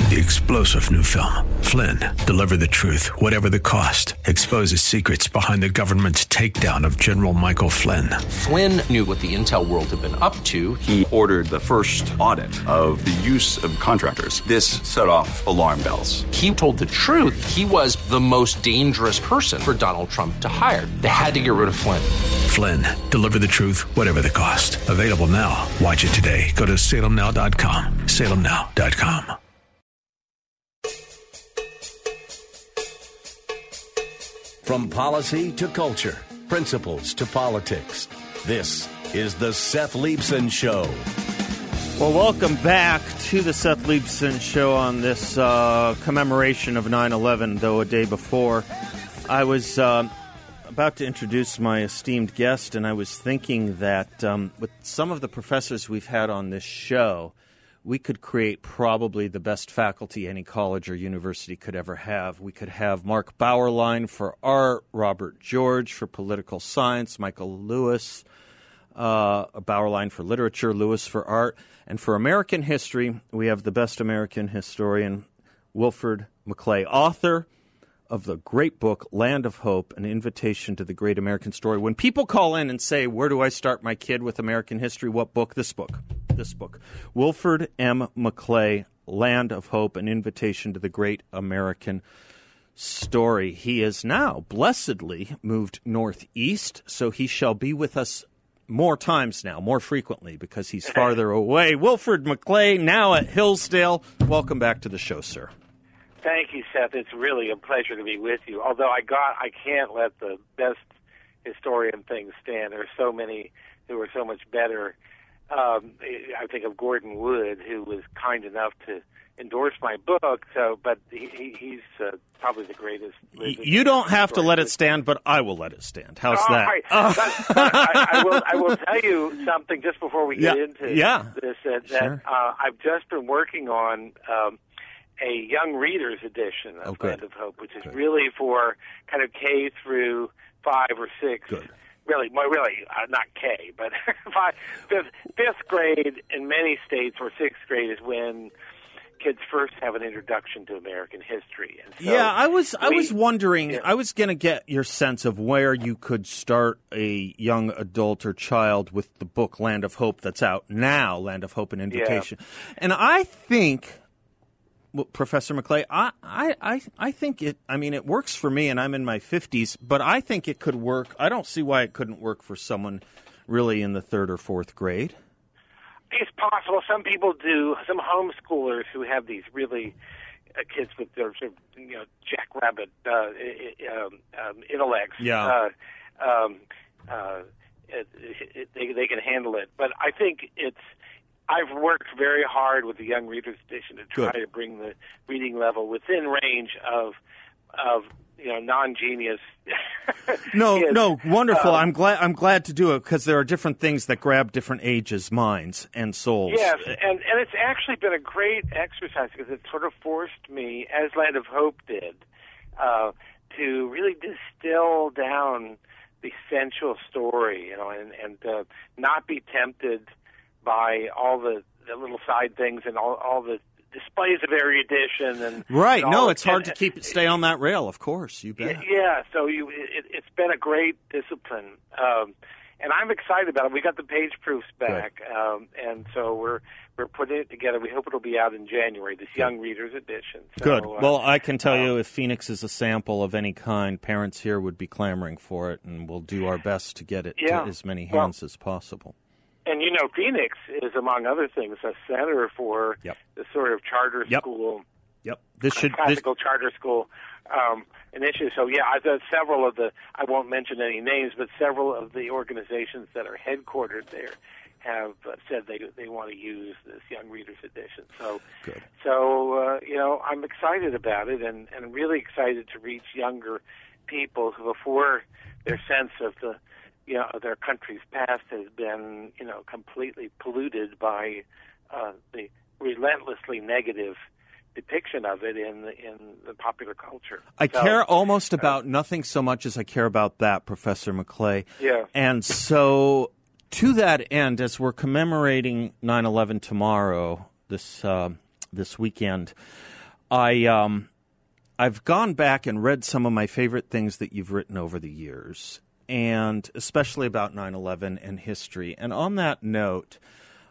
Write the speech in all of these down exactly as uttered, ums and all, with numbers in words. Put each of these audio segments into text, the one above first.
The explosive new film, Flynn, deliver the truth, whatever the cost, exposes secrets behind the government's takedown of General Michael Flynn. Flynn knew what the intel world had been up to. He ordered the first audit of the use of contractors. This set off alarm bells. He told the truth. He was the most dangerous person for Donald Trump to hire. They had to get rid of Flynn. Flynn, deliver the truth, whatever the cost. Available now. Watch it today. Go to salem now dot com. salem now dot com. From policy to culture, principles to politics, this is the Seth Leibsohn Show. Well, welcome back to the Seth Leibsohn Show on this uh, commemoration of nine eleven, though a day before. I was uh, about to introduce my esteemed guest, and I was thinking that um, with some of the professors we've had on this show, we could create probably the best faculty any college or university could ever have. We could have Mark Bauerlein for art, Robert George for political science, Michael Lewis, uh, Bauerlein for literature, Lewis for art. And for American history, we have the best American historian, Wilfred McClay, author of the great book, Land of Hope, An Invitation to the Great American Story. When people call in and say, where do I start my kid with American history? What book? This book. This book. Wilfred M. McClay, Land of Hope, An Invitation to the Great American Story. He is now blessedly moved northeast, so he shall be with us more times now, more frequently, because he's farther away. Wilfred McClay, now at Hillsdale. Welcome back to the show, sir. Thank you, Seth. It's really a pleasure to be with you. Although I got, I can't let the best historian thing stand. There are so many who are so much better. Um, I think of Gordon Wood, who was kind enough to endorse my book. So, but he, he's uh, probably the greatest. You don't have to let it stand, but I will let it stand. How's oh, that? Right. Oh. But, but I, I will. I will tell you something just before we get yeah. into yeah. this. Uh, that sure. uh, I've just been working on. Um, a young readers edition of oh, Land of Hope, which is good. really for kind of K through five or six. Good. Really, well, really, uh, not K, but five, fifth, fifth grade in many states, or sixth grade is when kids first have an introduction to American history. And so yeah, I was I we, was wondering, yeah. I was going to get your sense of where you could start a young adult or child with the book Land of Hope that's out now, Land of Hope, An Invitation. Yeah. And I think... Well, Professor McClay, I, I, I think it, I mean, it works for me, and I'm in my fifties, but I think it could work. I don't see why it couldn't work for someone really in the third or fourth grade. It's possible. Some people do. Some homeschoolers who have these really uh, kids with their sort of, you know, jackrabbit uh, um, um, intellects. Yeah. Uh, um, uh, it, it, they, they can handle it. But I think it's, I've worked very hard with the Young Readers Edition to try Good. to bring the reading level within range of, of you know, non-genius. no, kids. no, wonderful. Um, I'm glad. I'm glad to do it because there are different things that grab different ages, minds, and souls. Yes, and and it's actually been a great exercise because it sort of forced me, as Land of Hope did, uh, to really distill down the essential story, you know, and and uh, not be tempted by all the, the little side things and all, all the displays of erudition and right. And no, all, it's hard and, to keep it stay on that rail. Of course, you bet. Yeah. So you, it, it's been a great discipline, um, and I'm excited about it. We got the page proofs back, um, and so we're we're putting it together. We hope it'll be out in January. This Good. Young Readers Edition. So, Good. Uh, well, I can tell uh, you, if Phoenix is a sample of any kind, parents here would be clamoring for it, and we'll do our best to get it yeah. to as many hands well, as possible. And, you know, Phoenix is, among other things, a center for yep. the sort of charter yep. school, yep. This should classical this... charter school um, initiative. So, yeah, I've done several of the, I won't mention any names, but several of the organizations that are headquartered there have uh, said they they want to use this Young Readers Edition. So, Good. so uh, you know, I'm excited about it and, and really excited to reach younger people who, before their sense of the you know, their country's past has been, you know, completely polluted by uh, the relentlessly negative depiction of it in the, in the popular culture. I so, care almost about uh, nothing so much as I care about that, Professor McClay. Yeah. And so, to that end, as we're commemorating nine eleven tomorrow, this uh, this weekend, I um, I've gone back and read some of my favorite things that you've written over the years, and especially about nine eleven and history. And on that note,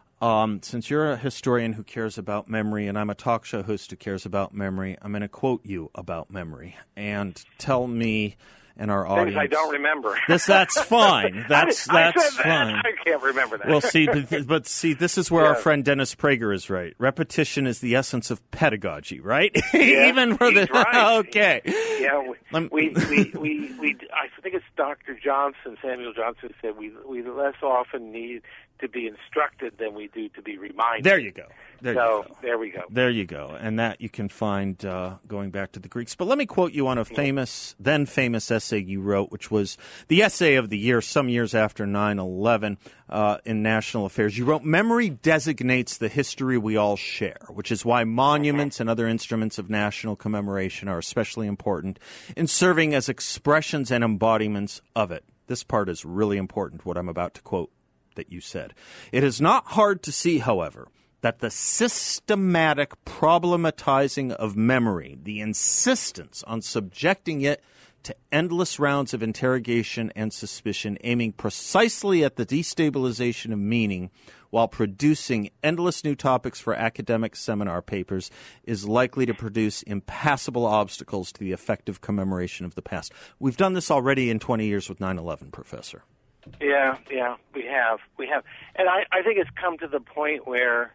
um, since you're a historian who cares about memory, and I'm a talk show host who cares about memory, I'm going to quote you about memory and tell me and our audience. Things I don't remember. This, that's fine. That's I, I that's said fine. That. I can't remember that. Well, see, but, but see, this is where yeah. our friend Dennis Prager is right. Repetition is the essence of pedagogy, right? Yeah, Even for the right. okay. Yeah, we, we, we, we, we, I think it's Doctor Johnson, Samuel Johnson said we we less often need to be instructed than we do to be reminded. There you go. There so you go. there we go. There you go. And that you can find uh, going back to the Greeks. But let me quote you on a famous, then famous essay you wrote, which was the essay of the year some years after nine eleven uh, in National Affairs. You wrote, "Memory designates the history we all share, which is why monuments and other instruments of national commemoration are especially important in serving as expressions and embodiments of it." This part is really important, what I'm about to quote that you said. "It is not hard to see, however, that the systematic problematizing of memory, the insistence on subjecting it to endless rounds of interrogation and suspicion, aiming precisely at the destabilization of meaning while producing endless new topics for academic seminar papers, is likely to produce impassable obstacles to the effective commemoration of the past." We've done this already in twenty years with nine eleven, Professor. Yeah, yeah, we have, we have, and I, I think it's come to the point where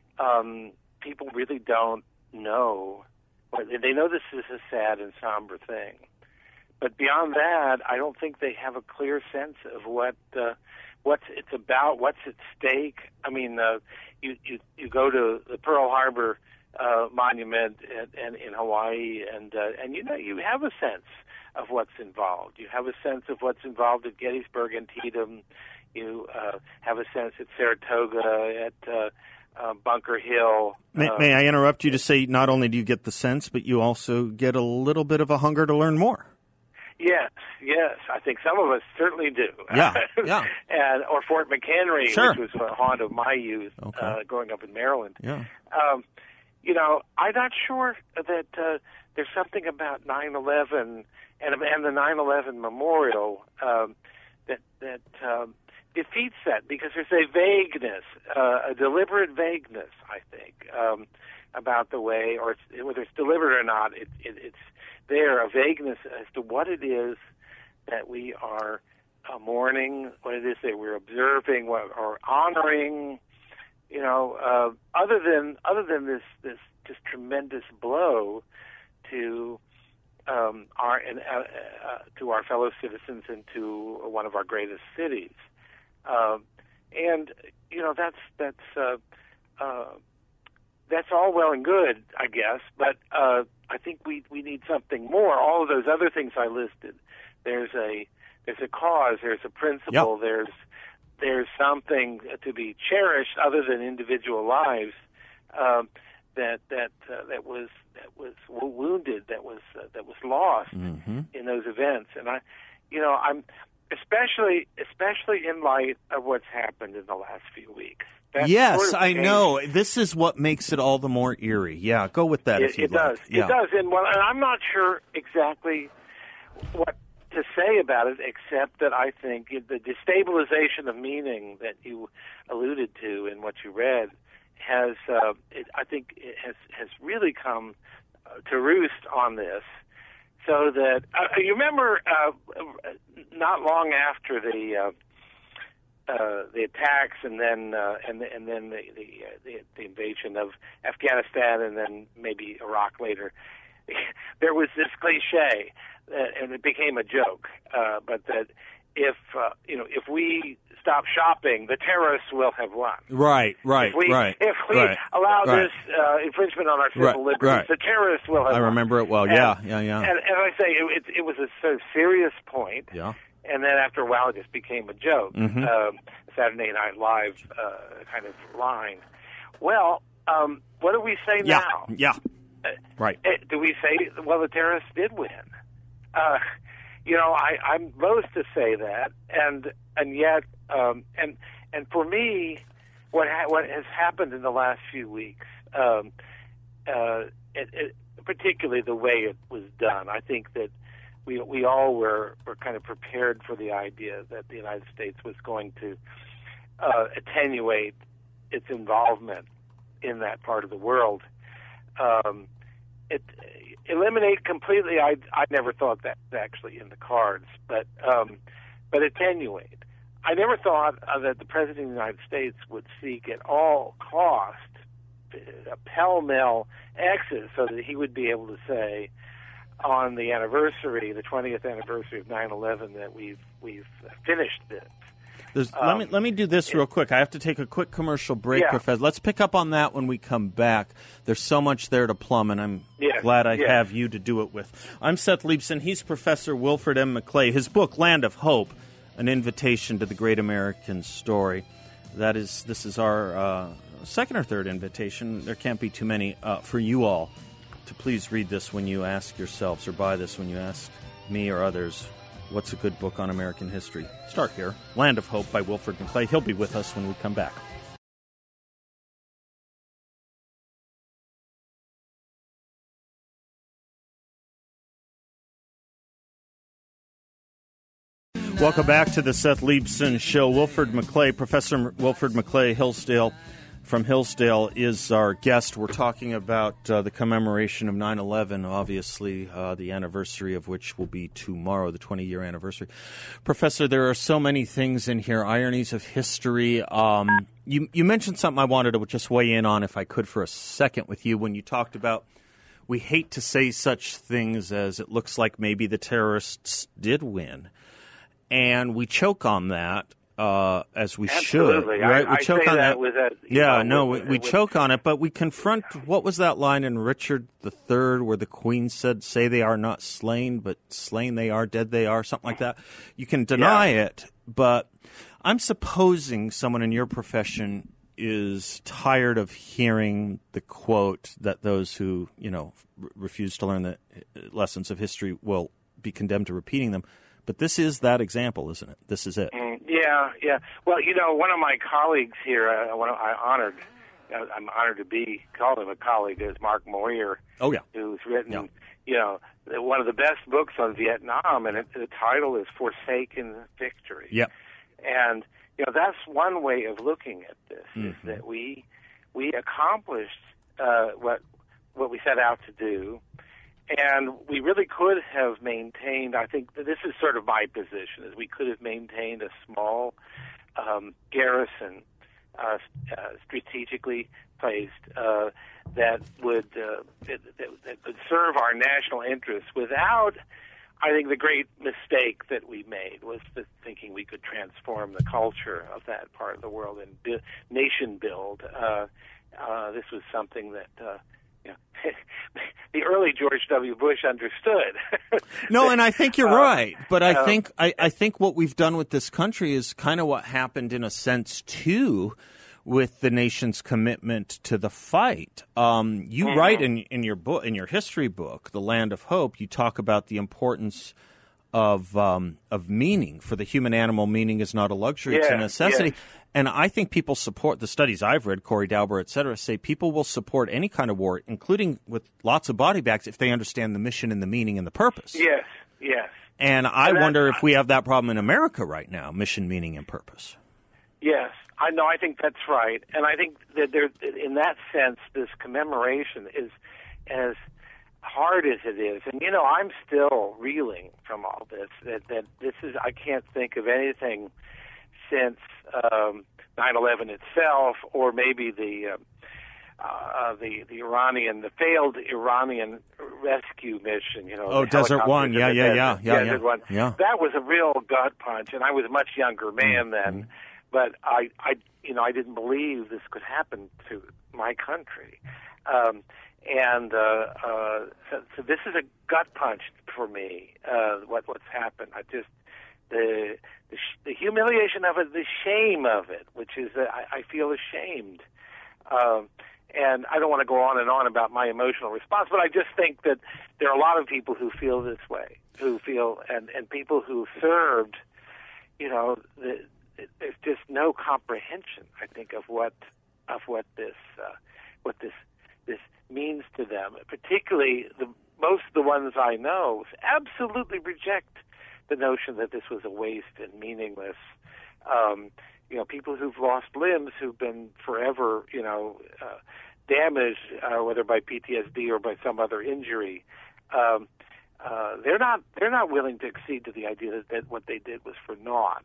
um, people really don't know. They know this is a sad and somber thing, but beyond that, I don't think they have a clear sense of what uh, what's it's about, what's at stake. I mean, uh, you, you you go to the Pearl Harbor uh, monument and, and in Hawaii, and uh, and you know you have a sense of what's involved. You have a sense of what's involved at Gettysburg and Antietam. You uh, have a sense at Saratoga, at uh, uh, Bunker Hill. May, uh, may I interrupt you to say not only do you get the sense, but you also get a little bit of a hunger to learn more. Yes, yes. I think some of us certainly do. Yeah, yeah. and or Fort McHenry, Sure. which was a haunt of my youth, Okay. uh, growing up in Maryland. Yeah. Um, you know, I'm not sure that uh, there's something about nine eleven and, and the nine eleven memorial um, that that um, defeats that, because there's a vagueness, uh, a deliberate vagueness, I think, um, about the way, or it's, whether it's deliberate or not, it, it, it's there, a vagueness as to what it is that we are uh, mourning, what it is that we're observing, what, or honoring. You know, uh, other than other than this this just tremendous blow to um, our and uh, uh, to our fellow citizens and to one of our greatest cities, uh, and you know that's that's uh, uh, that's all well and good, I guess, but uh, I think we we need something more. All of those other things I listed, there's a there's a cause, there's a principle, Yep. there's there's something to be cherished other than individual lives um, that that uh, that was that was wounded, that was uh, that was lost Mm-hmm. in those events. And I, you know, I'm especially especially in light of what's happened in the last few weeks. That Yes, sort of I changed. know. This is what makes it all the more eerie. Yeah, go with that It, if you it like. does. Yeah. It does. And well, and I'm not sure exactly what to say about it, except that I think the destabilization of meaning that you alluded to in what you read has, uh, it, I think, it has has really come uh, to roost on this. So that uh, you remember, uh, not long after the uh, uh, the attacks, and then uh, and and then the the, uh, the the invasion of Afghanistan, and then maybe Iraq later, there was this cliche. Uh, and it became a joke, uh, but that if uh, you know if we stop shopping, the terrorists will have won. Right, right, If we, right. if we right, allow right. this uh, infringement on our civil Right, liberties, right. the terrorists will have I won. remember it well. And, Yeah, yeah, yeah. And, and I say it, it, it was a sort of serious point, Yeah. and then after a while it just became a joke. Mhm. Um, Saturday Night Live uh, kind of line. Well, um, what do we say Yeah, now? yeah. Uh, Right. eh, Do we say, well, the terrorists did win? Uh, you know, I, I'm loath to say that, and and yet, um, and and for me, what ha- what has happened in the last few weeks um, uh, it, it, particularly the way it was done. I think that we we all were, were kind of prepared for the idea that the United States was going to uh, attenuate its involvement in that part of the world. Um, it eliminate completely. I I never thought that was actually in the cards, but um, but attenuate. I never thought uh, that the President of the United States would seek at all cost a pell-mell exit so that he would be able to say on the anniversary, the twentieth anniversary of nine eleven, that we've we've finished this. There's, Um, let me let me do this real quick. I have to take a quick commercial break, Yeah. Professor. Let's pick up on that when we come back. There's so much there to plumb, and I'm Yes, glad I yes. have you to do it with. I'm Seth Leibson. He's Professor Wilfred M. McClay. His book, Land of Hope, An Invitation to the Great American Story. That is, this is our uh, second or third invitation. There can't be too many uh, for you all to please read this when you ask yourselves, or buy this when you ask me or others, what's a good book on American history? Start here. Land of Hope by Wilfred McClay. He'll be with us when we come back. Welcome back to the Seth Leibson Show. Wilfred McClay, Professor Wilfred McClay Hillsdale from Hillsdale is our guest. We're talking about uh, the commemoration of nine eleven, obviously, uh, the anniversary of which will be tomorrow, the twenty-year anniversary. Professor, there are so many things in here, ironies of history. Um, you, you mentioned something I wanted to just weigh in on, if I could, for a second with you, when you talked about we hate to say such things as it looks like maybe the terrorists did win. And we choke on that, uh, as we Absolutely. should, right? I, we I choke say on that that. with a, you yeah, know, no, with, we, we with, choke on it, but we confront, what was that line in Richard the Third where the Queen said, say they are not slain, but slain they are, dead they are, something like that. You can deny Yeah. it, but I'm supposing someone in your profession is tired of hearing the quote that those who, you know, r- refuse to learn the lessons of history will be condemned to repeating them. But this is that example, isn't it? This is it. Mm, yeah, yeah. Well, you know, one of my colleagues here, uh, one of, I honored, uh, I'm honored to be called him a colleague, is Mark Moyer, Oh, yeah. who's written, Yeah. you know, one of the best books on Vietnam, and it, the title is Forsaken Victory. Yep. And you know, that's one way of looking at this, Mm-hmm. is that we we accomplished uh, what what we set out to do. And we really could have maintained, I think this is sort of my position, is we could have maintained a small um, garrison uh, uh, strategically placed uh, that would uh, that, that could serve our national interests without, I think the great mistake that we made was the thinking we could transform the culture of that part of the world and bu- nation build. Uh, uh, this was something that uh, you know, the early George W. Bush understood. No, and I think you're Uh, right. But I um, think I, I think what we've done with this country is kind of what happened in a sense too, with the nation's commitment to the fight. Um, you Mm-hmm. write in in your book, in your history book, The Land of Hope, you talk about the importance of um, of meaning. For the human animal, meaning is not a luxury; it's a Yeah, necessity. yeah. And I think people support the studies I've read, Corey Dauber, et cetera, say people will support any kind of war, including with lots of body bags, if they understand the mission and the meaning and the purpose. Yes, yes. And I And that- wonder if we have that problem in America right now, mission, meaning, and purpose. Yes, I know. I think that's right, and I think that there, in that sense, this commemoration is as hard as it is. And you know, I'm still reeling from all this. That that this is. I can't think of anything since um, nine eleven itself, or maybe the. Uh, Uh, the the Iranian, the failed Iranian rescue mission, you know. Oh, the Desert helicopters One. in Yeah, the yeah, desert, yeah, yeah, Desert yeah. One. Yeah. That was a real gut punch, and I was a much younger man then, but I, I, you know, I didn't believe this could happen to my country, um, and uh, uh, so, so this is a gut punch for me. Uh, what what's happened? I just the the, sh- the humiliation of it, the shame of it, which is that I, I feel ashamed. Um, And I don't want to go on and on about my emotional response, but I just think that there are a lot of people who feel this way, who feel, and, and people who served, you know, the, there's just no comprehension, I think, of what of what this uh, what this this means to them. Particularly, the most of the ones I know absolutely reject the notion that this was a waste and meaningless. Um, you know, people who've lost limbs, who've been forever, you know, uh, damaged, uh, whether by P T S D or by some other injury. Um, uh, they're not they're not willing to accede to the idea that, that what they did was for naught.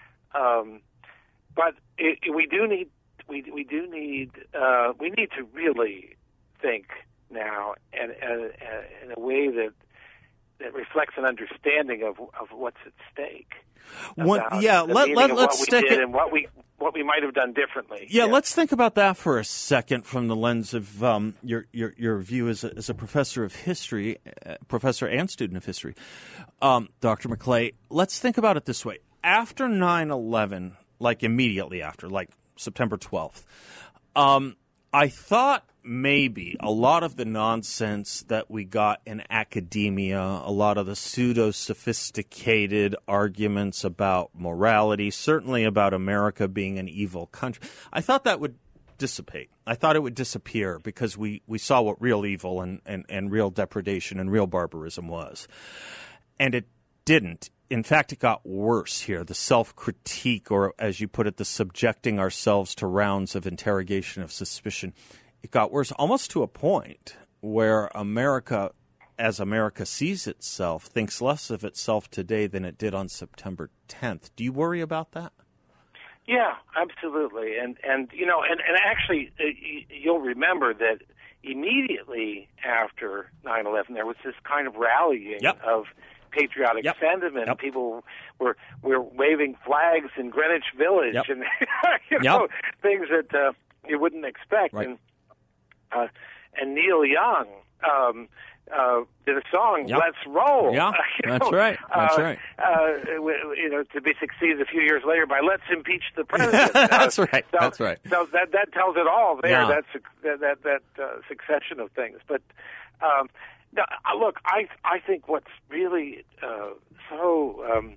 Um, but it, it, we do need we we do need uh, we need to really think now and, and, and in a way that that reflects an understanding of of what's at stake. One, yeah, let, let, let's stick it and what we what we might have done differently. Yeah, yeah, let's think about that for a second from the lens of um, your, your your view as a, as a professor of history, uh, professor and student of history, um, Doctor McClay. Let's think about it this way: after nine eleven, like immediately after, like September twelfth, um, I thought maybe a lot of the nonsense that we got in academia, a lot of the pseudo-sophisticated arguments about morality, certainly about America being an evil country, I thought that would dissipate. I thought it would disappear because we, we saw what real evil and, and, and real depredation and real barbarism was. And it didn't. In fact, it got worse here. The self-critique, or as you put it, the subjecting ourselves to rounds of interrogation of suspicion, it got worse, almost to a point where America, as America sees itself, thinks less of itself today than it did on September tenth. Do you worry about that? Yeah, absolutely. And, and you know, and, and actually, uh, you'll remember that immediately after nine eleven, there was this kind of rallying yep. of patriotic yep. sentiment. Yep. People were were waving flags in Greenwich Village yep. and you know, yep. things that uh, you wouldn't expect. Right. And uh, and Neil Young um, uh, did a song, yep. "Let's Roll." Yeah, you that's know, right. That's uh, right. Uh, you know, to be succeeded a few years later by "Let's Impeach the President." that's uh, right. So, that's right. So that that tells it all there. Yeah. That's that that, that uh, succession of things. But um, now, look, I I think what's really uh, so um,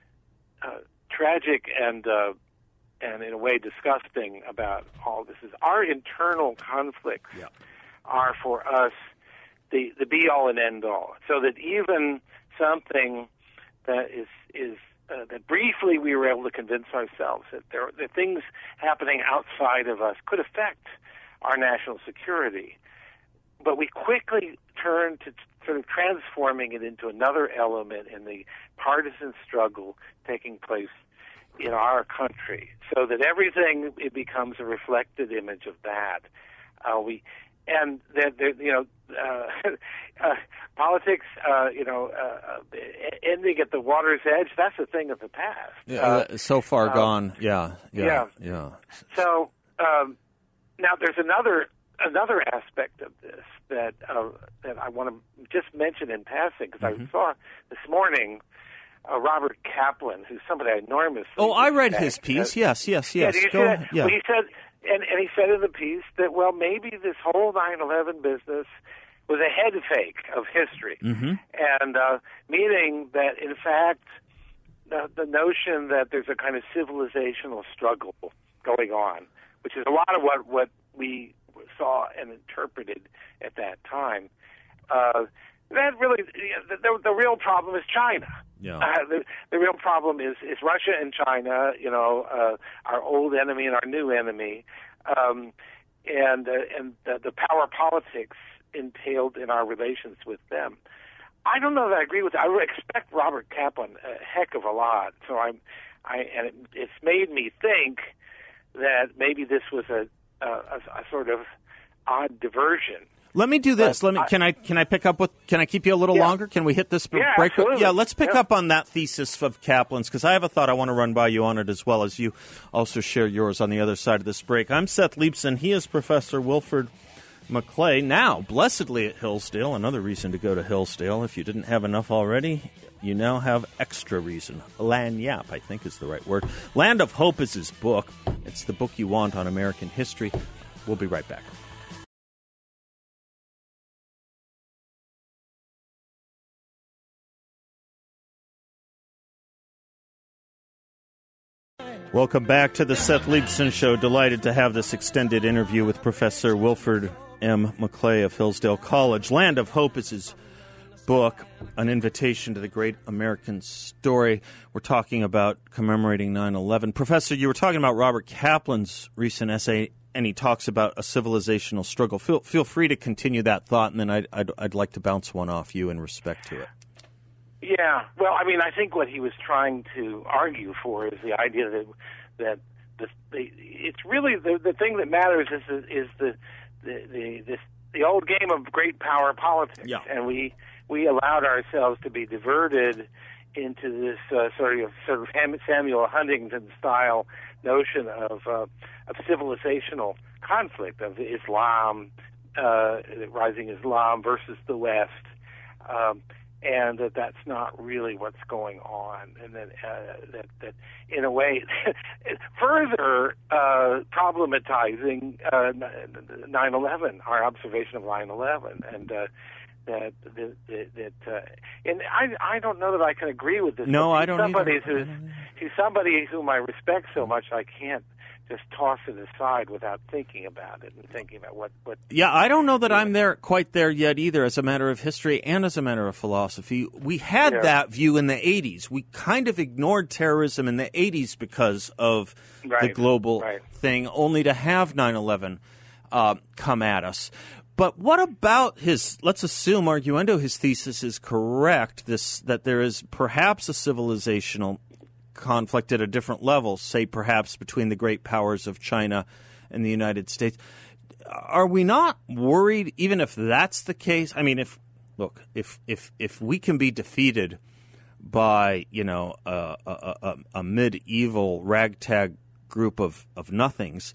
uh, tragic and uh, and in a way disgusting about all this is our internal conflicts yeah. are for us the the be all and end all. So that even something that is is uh, that briefly we were able to convince ourselves that there the things happening outside of us could affect our national security, but we quickly turn to sort of transforming it into another element in the partisan struggle taking place in our country, so that everything it becomes a reflected image of that. Uh, we and that you know uh, uh, politics, uh, you know, uh, ending at the water's edge. That's a thing of the past. Yeah, uh, so far uh, gone. Yeah, yeah, yeah. yeah. So um, now there's another another aspect of this that uh, that I want to just mention in passing because mm-hmm. I saw this morning. Uh, Robert Kaplan, who's somebody I enormously Oh, I read respect. his piece. Uh, yes, yes, yes. Yeah, Go said, ahead. Yeah. Well, he said, and, and he said in the piece that, well, maybe this whole nine eleven business was a head fake of history. Mm-hmm. And uh, meaning that, in fact, the, the notion that there's a kind of civilizational struggle going on, which is a lot of what, what we saw and interpreted at that time, uh, that really, the, the, the real problem is China. Yeah. Uh, the, the real problem is, is Russia and China, you know, uh, our old enemy and our new enemy, um, and uh, and the, the power politics entailed in our relations with them. I don't know that I agree with that. I respect Robert Kaplan a heck of a lot, so I'm, I and it, it's made me think that maybe this was a, a, a sort of odd diversion. Let me do this. Let me. Can I? Can I pick up with? Can I keep you a little yeah. longer? Can we hit this b- yeah, break? Absolutely. Yeah. Let's pick yeah. up on that thesis of Kaplan's because I have a thought I want to run by you on it as well as you also share yours on the other side of this break. I'm Seth Leibson. He is Professor Wilfred McClay. Now, blessedly at Hillsdale. Another reason to go to Hillsdale. If you didn't have enough already, you now have extra reason. Lagniappe, I think, is the right word. Land of Hope is his book. It's the book you want on American history. We'll be right back. Welcome back to the Seth Leibson Show. Delighted to have this extended interview with Professor Wilfred M. Maclay of Hillsdale College. Land of Hope is his book, An Invitation to the Great American Story. We're talking about commemorating nine eleven. Professor, you were talking about Robert Kaplan's recent essay, and he talks about a civilizational struggle. Feel feel free to continue that thought, and then I'd, I'd, I'd like to bounce one off you in respect to it. Yeah, well, I mean, I think what he was trying to argue for is the idea that that the, the it's really the the thing that matters is the, is the the the this, the old game of great power politics, yeah. and we we allowed ourselves to be diverted into this uh, sort of sort of Samuel Huntington style notion of uh, of civilizational conflict, of Islam, uh, rising Islam versus the West. Um, And that that's not really what's going on, and that uh, that, that in a way, further uh, problematizing uh, nine eleven, our observation of nine eleven, and uh, that that, that uh, and I I don't know that I can agree with this. No, I don't somebody either. Who's, he's somebody whom I respect so much, I can't just toss it aside without thinking about it and thinking about what, what Yeah, I don't know that I'm there quite there yet either as a matter of history and as a matter of philosophy. We had yeah. that view in the eighties. We kind of ignored terrorism in the eighties because of right. the global right. thing, only to have nine eleven uh, come at us. But what about his, let's assume, arguendo, his thesis is correct, this that there is perhaps a civilizational conflict at a different level, say perhaps between the great powers of China and the United States. Are we not worried, even if that's the case? I mean, if look, if if if we can be defeated by, you know, a, a, a, a medieval ragtag group of, of nothings,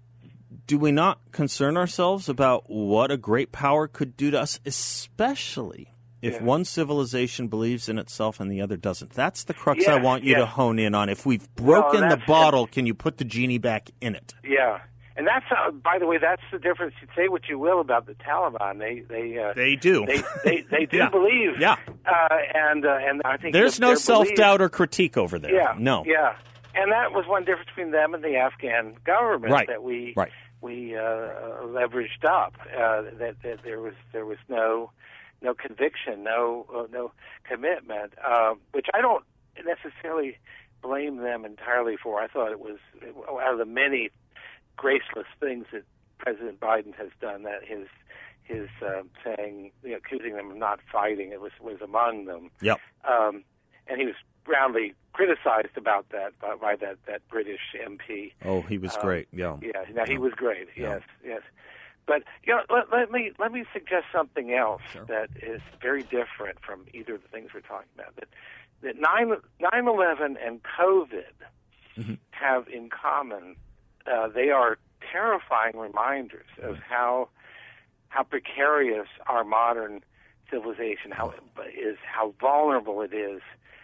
do we not concern ourselves about what a great power could do to us, especially if yeah. one civilization believes in itself and the other doesn't? That's the crux yeah, I want you yeah. to hone in on. If we've broken well, the bottle, can you put the genie back in it? Yeah. And that's, uh, by the way, that's the difference. You say what you will about the Taliban. They they uh, they do. They they, they do yeah. believe. Yeah. Uh, and uh, and I think there's no self doubt or critique over there. Yeah. No. Yeah. And that was one difference between them and the Afghan government right. that we right. we uh, leveraged up. Uh, that, that there was there was no no conviction, no uh, no commitment, uh, which I don't necessarily blame them entirely for. I thought it was out of the many graceless things that President Biden has done, that his his uh, saying, you know, accusing them of not fighting, it was was among them. Yep. Um, and he was roundly criticized about that by, by that, that British M P. Oh, he was um, great. Yeah. Yeah. No, he was great. Yeah. Yes. Yes. But you know, let, let me let me suggest something else sure. that is very different from either of the things we're talking about. That that nine eleven and COVID mm-hmm. have in common. Uh, they are terrifying reminders of how how precarious our modern civilization how is, how vulnerable it is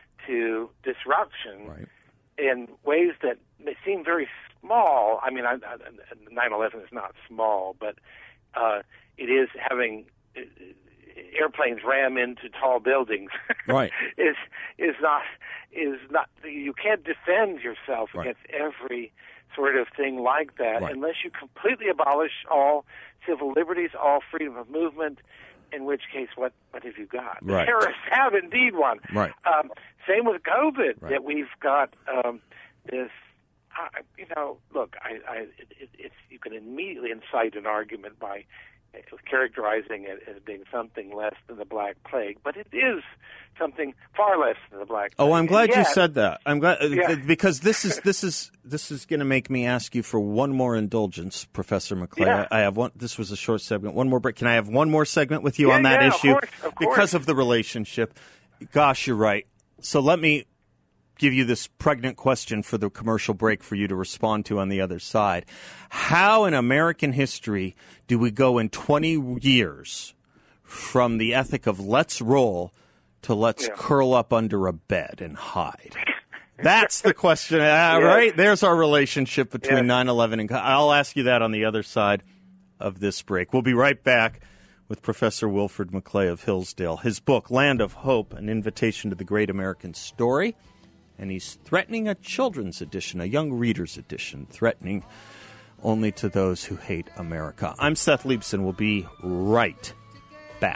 to disruption right. in ways that may seem very small. I mean, nine eleven is not small, but uh, it is having uh, airplanes ram into tall buildings. Right. is is not is not. You can't defend yourself right. against every sort of thing like that right. unless you completely abolish all civil liberties, all freedom of movement, in which case what, what have you got? Right. The terrorists have indeed one. Right. Um, same with COVID, right. that we've got um, this, uh, you know, look, I, I, it, it, it's, you can immediately incite an argument by characterizing it as being something less than the Black Plague, but it is something far less than the Black Plague. Oh, I'm glad yet, you said that. I'm glad yeah. because this is this is this is going to make me ask you for one more indulgence, Professor Maclay. Yeah. I, I have one. This was a short segment. One more break. Can I have one more segment with you yeah, on that yeah, issue? Of course, of course. Because of the relationship. Gosh, you're right. So let me give you this pregnant question for the commercial break for you to respond to on the other side. How in American history do we go in twenty years from the ethic of let's roll to let's yeah. curl up under a bed and hide? That's the question. Uh, yeah. Right? There's our relationship between yeah. nine eleven and... I'll ask you that on the other side of this break. We'll be right back with Professor Wilfred Maclay of Hillsdale. His book, Land of Hope, An Invitation to the Great American Story. And he's threatening a children's edition, a young reader's edition, threatening only to those who hate America. I'm Seth Leibsohn. We'll be right back.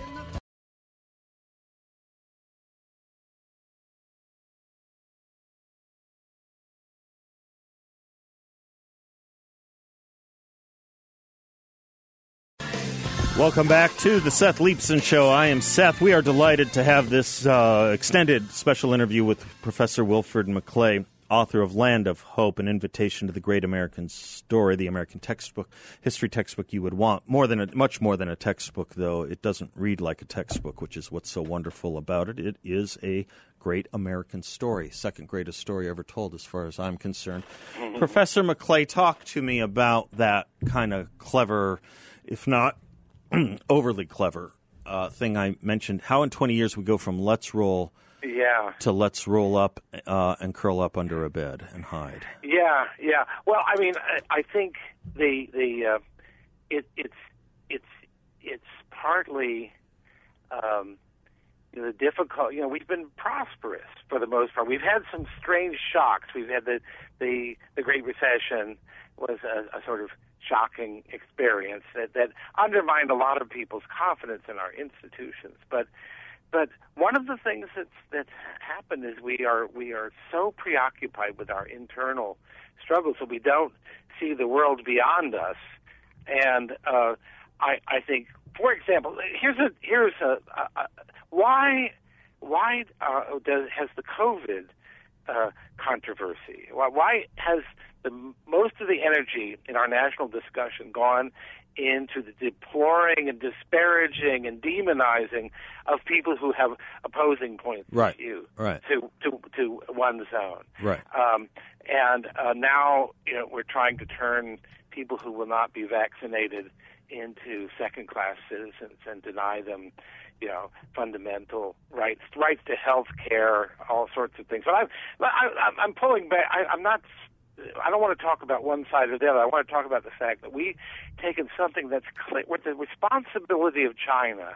Welcome back to the Seth Leibsohn Show. I am Seth. We are delighted to have this uh, extended special interview with Professor Wilfred McClay, author of Land of Hope, An Invitation to the Great American Story, the American textbook, history textbook you would want. More than a, much more than a textbook, though. It doesn't read like a textbook, which is what's so wonderful about it. It is a great American story, second greatest story ever told as far as I'm concerned. Mm-hmm. Professor McClay, talk to me about that kind of clever, if not overly clever uh, thing I mentioned. How in twenty years we go from let's roll yeah. to let's roll up uh, and curl up under a bed and hide. Yeah, yeah. Well, I mean, I, I think the the uh, it, it's it's it's partly um, you know, the difficult. You know, we've been prosperous for the most part. We've had some strange shocks. We've had the the, the Great Recession was a, a sort of shocking experience that, that undermined a lot of people's confidence in our institutions. But but one of the things that's that's happened is we are we are so preoccupied with our internal struggles that we don't see the world beyond us. And uh, I I think, for example, here's a here's a, a, a why why uh, does has the COVID uh, controversy why, why has the most of the energy in our national discussion gone into the deploring and disparaging and demonizing of people who have opposing points right. of view right. to, to to one's own. Right. Um, and uh, now you know we're trying to turn people who will not be vaccinated into second-class citizens and deny them, you know, fundamental rights, rights to health care, all sorts of things. But I'm I, I'm pulling back. I, I'm not. I don't want to talk about one side or the other. I want to talk about the fact that we've taken something that's clear, with the responsibility of China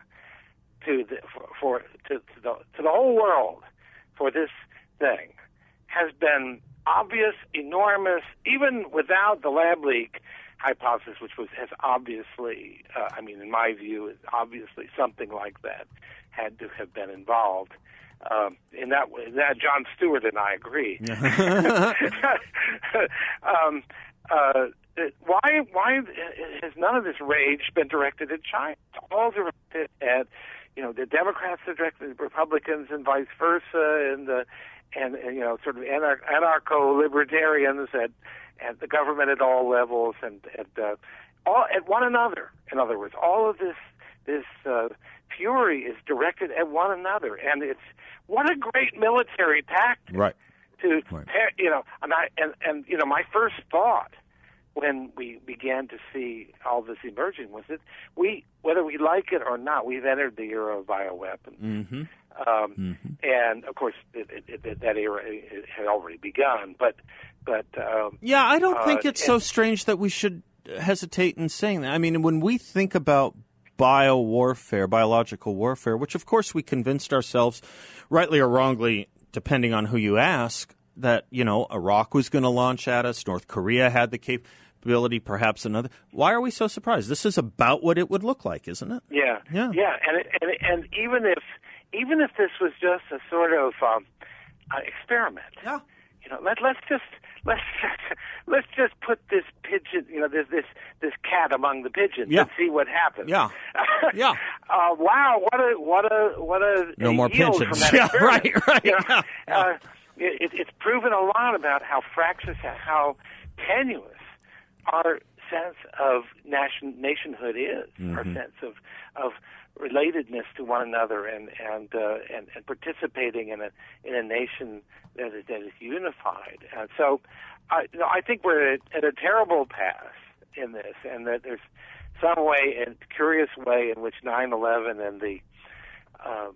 to the, for, for to, to the to the whole world for this thing has been obvious, enormous, even without the lab leak hypothesis, which was has obviously, uh, I mean, in my view, is obviously something like that had to have been involved. Um, in that way, that John Stewart and I agree. um, uh, why why has none of this rage been directed at China? It's all directed at, you know, the Democrats are directed at Republicans and vice versa, and the and, and you know, sort of anar- anarcho-libertarians at at the government at all levels, and at uh, all at one another. In other words, all of this this uh, fury is directed at one another, and it's what a great military tactic, right? To right. you know, and I and, and you know, my first thought when we began to see all this emerging was that we, whether we like it or not, we've entered the era of bioweapons. Mm-hmm. Um, mm-hmm. And of course, it, it, it, that era it had already begun. But, but um, yeah, I don't uh, think it's and, so strange that we should hesitate in saying that. I mean, when we think about bio warfare, biological warfare, which of course we convinced ourselves, rightly or wrongly, depending on who you ask, that, you know, Iraq was going to launch at us, North Korea had the capability, perhaps another. Why are we so surprised? This is about what it would look like, isn't it? Yeah, yeah, yeah. And it, and and even if even if this was just a sort of um, uh, experiment, yeah, you know, let let's just let's let's just put this pigeon, you know, this this this cat among the pigeons, yeah. and see what happens. Yeah, yeah. uh, wow, what a what a what a no a more yield pigeons. From that yeah, experiment. right, right. You know, yeah, yeah. Uh, it, it's proven a lot about how fractious, how tenuous our sense of nation nationhood is, mm-hmm. our sense of of relatedness to one another, and and uh, and, and participating in a in a nation that is, that is unified. And so, I you know, I think we're at, at a terrible pass in this, and that there's some way, and curious way, in which nine eleven and the um,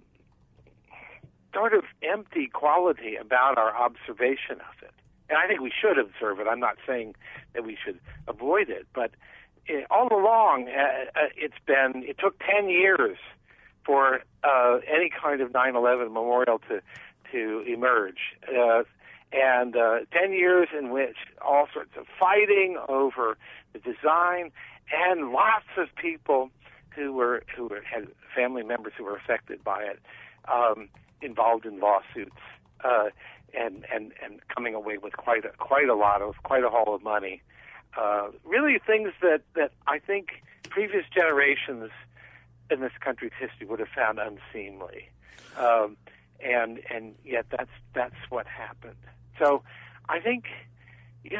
sort of empty quality about our observation of it. And I think we should observe it. I'm not saying that we should avoid it, but it, all along, uh, uh, it's been. It took ten years for uh, any kind of nine eleven memorial to to emerge, uh, And uh, ten years in which all sorts of fighting over the design, and lots of people who were who were, had family members who were affected by it, um, involved in lawsuits, uh, and and and coming away with quite a quite a lot of quite a haul of money. Uh, really, things that that I think previous generations in this country's history would have found unseemly, um, and and yet that's that's what happened. So, I think, you know,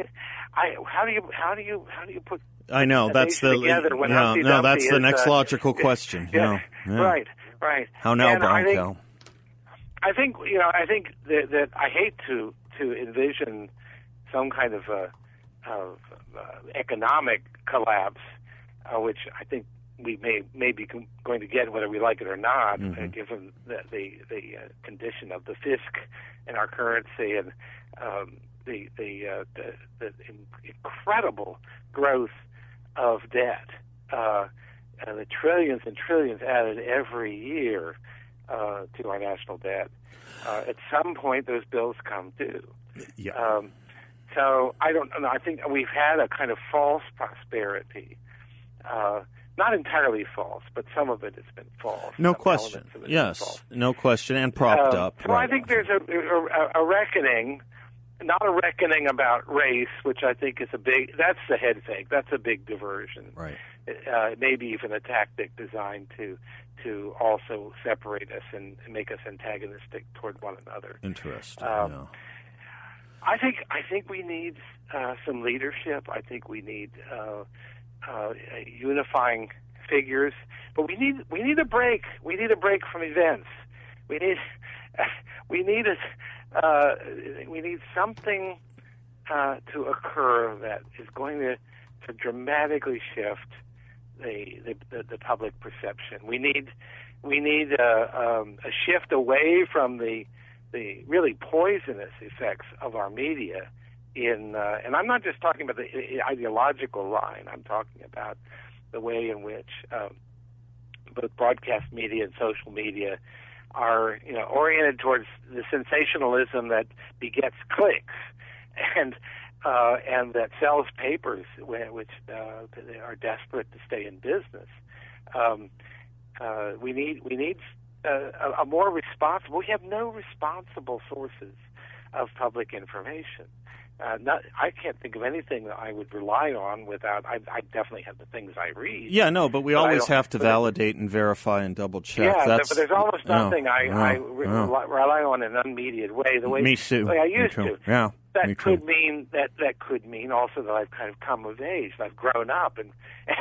I how do you how do you how do you put I know that's the together when no, Humpty no that's Dumpty the is, next uh, logical question. Yeah, yeah, yeah. right, right. How now, and I think, Bronco? I think you know I think that, that I hate to to envision some kind of a of uh, economic collapse, uh, which I think we may may be com- going to get whether we like it or not, mm-hmm. uh, given the the, the uh, condition of the fisc and our currency and um, the the, uh, the the in- incredible growth of debt, uh, and the trillions and trillions added every year uh, to our national debt. Uh, at some point, those bills come due. Yeah. Um, so I don't know. I think we've had a kind of false prosperity. Uh, Not entirely false, but some of it has been false. No some question. Of it Yes, no question, and propped uh, up. So right. I think there's a, a, a reckoning, not a reckoning about race, which I think is a big. That's the head fake. That's a big diversion. Right. Uh, maybe even a tactic designed to to also separate us and make us antagonistic toward one another. Interesting. Um, yeah. I think I think we need uh, some leadership. I think we need. Uh, Uh, unifying figures, but we need we need a break. We need a break from events. We need uh, we need a, uh, we need something uh, to occur that is going to, to dramatically shift the, the the the public perception. We need we need a, um, a shift away from the the really poisonous effects of our media. In uh, and I'm not just talking about the ideological line. I'm talking about the way in which um, both broadcast media and social media are, you know, oriented towards the sensationalism that begets clicks, and uh, and that sells papers, which uh, are desperate to stay in business. Um, uh, we need we need uh, a, a more responsible. We have no responsible sources of public information. Uh, not, I can't think of anything that I would rely on without. I, I definitely have the things I read. Yeah, no, but we but always have to validate and verify and double check. Yeah, That's, but there's almost nothing oh, I, oh, I oh. re- rely on in an unmediated way. The way me too. the way I used me too. to. Yeah, that me could too. mean that that could mean also that I've kind of come of age. I've grown up and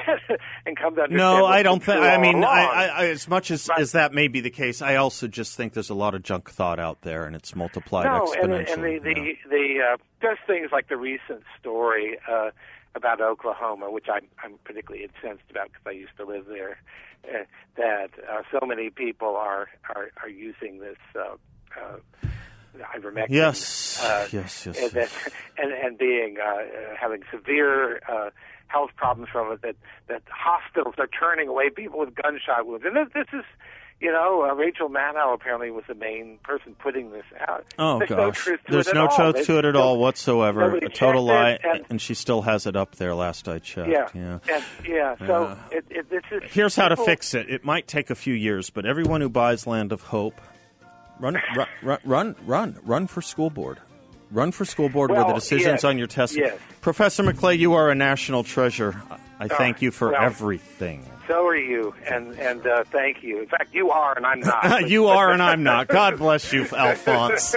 and come to understand. No, I don't think. I mean, I, I, I, as much as, but, as that may be the case, I also just think there's a lot of junk thought out there, and it's multiplied no, exponentially. and, and the the, yeah. the uh, just things like the recent story uh, about Oklahoma, which I'm I'm particularly incensed about because I used to live there. Uh, that uh, so many people are are, are using this. Uh, uh, ivermectin, yes, uh, yes, yes, and, yes. and and being uh, having severe uh, health problems from it. That that hospitals are turning away people with gunshot wounds, and this, this is, you know, uh, Rachel Maddow apparently was the main person putting this out. Oh There's gosh, no truth to there's it no at all. truth It's to it at still, all whatsoever. nobody A total lie, checked it, and, and she still has it up there. Last I checked. yeah, yeah. and, yeah. So Uh, it, it, this is Here's how to people, fix it. It might take a few years, but everyone who buys Land of Hope, run, run, run, run, run, run for school board. Run for school board Well, where the decisions yes, on your test. yes. Professor McClay, you are a national treasure. I thank you for well, everything. So are you, and and uh, thank you. In fact, you are, and I'm not. You are, and I'm not. God bless you, Alphonse.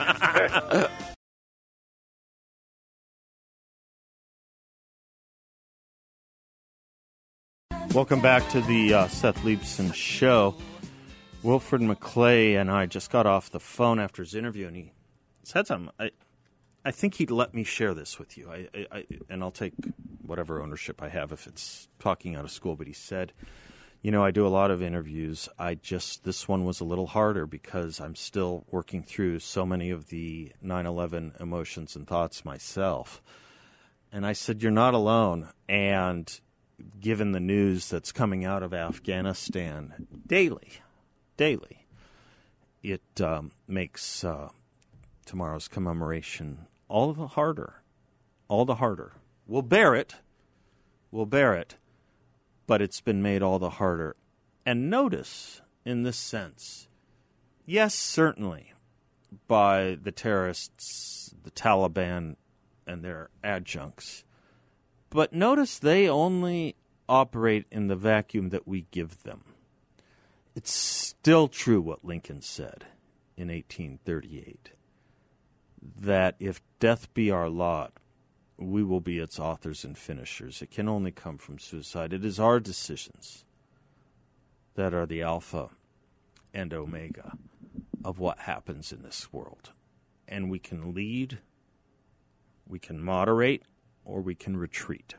Welcome back to the uh, Seth Leibson Show. Wilfred McClay and I just got off the phone after his interview, and he said something. I, I think he'd let me share this with you, I, I, I, and I'll take whatever ownership I have if it's talking out of school. But he said, you know, I do a lot of interviews. I just, this one was a little harder because I'm still working through so many of the nine eleven emotions and thoughts myself. And I said, you're not alone. And given the news that's coming out of Afghanistan daily, daily, it um, makes uh, tomorrow's commemoration all the harder, all the harder. We'll bear it, we'll bear it, but it's been made all the harder. And notice, in this sense, yes, certainly, by the terrorists, the Taliban, and their adjuncts, but notice they only operate in the vacuum that we give them. It's still true what Lincoln said in eighteen thirty-eight, that if death be our lot, we will be its authors and finishers. It can only come from suicide. It is our decisions that are the alpha and omega of what happens in this world. And we can lead, we can moderate, or we can retreat.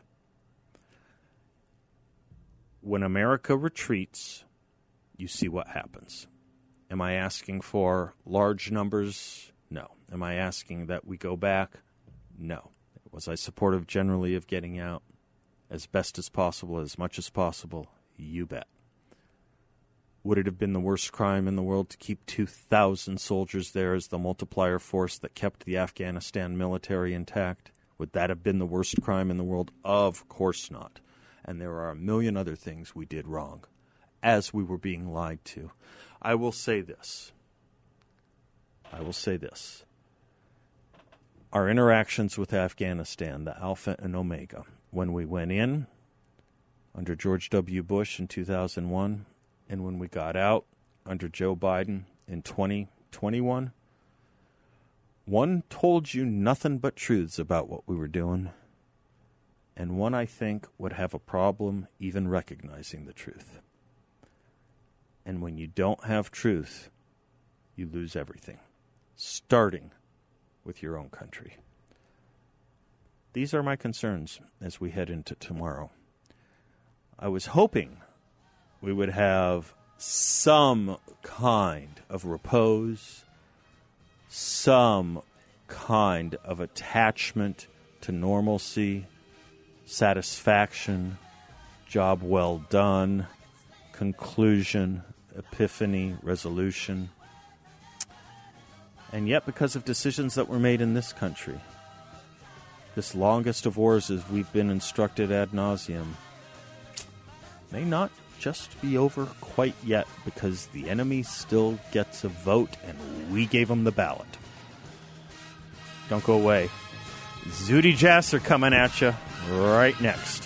When America retreats, you see what happens. Am I asking for large numbers? No. Am I asking that we go back? No. Was I supportive generally of getting out as best as possible, as much as possible? You bet. Would it have been the worst crime in the world to keep two thousand soldiers there as the multiplier force that kept the Afghanistan military intact? Would that have been the worst crime in the world? Of course not. And there are a million other things we did wrong, as we were being lied to. I will say this. I will say this. Our interactions with Afghanistan, the alpha and omega, when we went in under George W. Bush in two thousand one, and when we got out under Joe Biden in twenty twenty-one, one told you nothing but truths about what we were doing, and one, I think, would have a problem even recognizing the truth. And when you don't have truth, you lose everything, starting with your own country. These are my concerns as we head into tomorrow. I was hoping we would have some kind of repose, some kind of attachment to normalcy, satisfaction, job well done, conclusion, epiphany, resolution. And yet, because of decisions that were made in this country, this longest of wars, as we've been instructed ad nauseum, may not just be over quite yet, because the enemy still gets a vote, and we gave them the ballot. Don't go away. Zuhdi Jasser coming at you right next.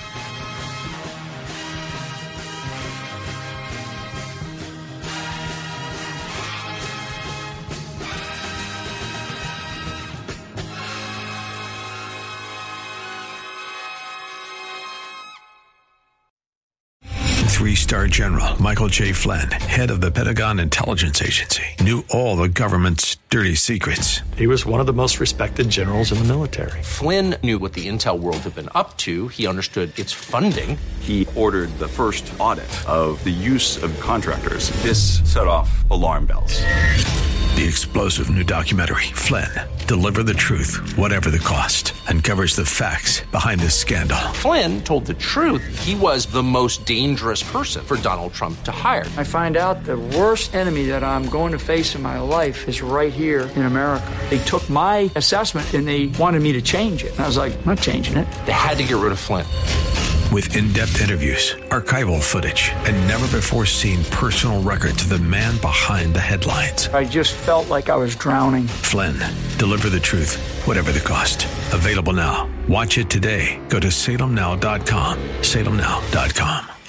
Three-star General Michael J. Flynn, head of the Pentagon Intelligence Agency, knew all the government's dirty secrets. He was one of the most respected generals in the military. Flynn knew what the intel world had been up to. He understood its funding. He ordered the first audit of the use of contractors. This set off alarm bells. The explosive new documentary, Flynn, Deliver the Truth, Whatever the Cost, uncovers the facts behind this scandal. Flynn told the truth. He was the most dangerous person for Donald Trump to hire. I find out the worst enemy that I'm going to face in my life is right here in America. They took my assessment and they wanted me to change it. And I was like, I'm not changing it. They had to get rid of Flynn. With in-depth interviews, archival footage, and never-before-seen personal records of the man behind the headlines. I just felt like I was drowning. Flynn, Deliver the Truth, Whatever the Cost. Available now. Watch it today. Go to salem now dot com. salem now dot com.